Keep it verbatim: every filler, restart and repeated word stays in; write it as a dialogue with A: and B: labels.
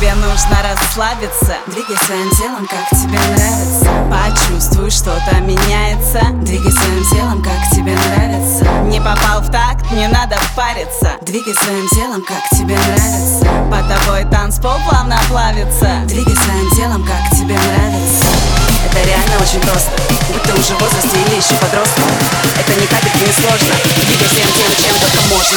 A: тебе нужно расслабиться.
B: Двигай своим телом, как тебе нравится.
A: Почувствуй, что-то меняется.
B: Двигай своим телом, как тебе нравится.
A: Не попал в такт, не надо париться.
B: Двигай своим телом, как тебе нравится.
A: Под тобой танцпол плавно плавится.
B: Двигай своим телом, как тебе нравится.
A: Это реально очень просто, будь ты уже в возрасте или еще подросток. Это ни капельки не сложно. Двигай всем тем, чем только можно.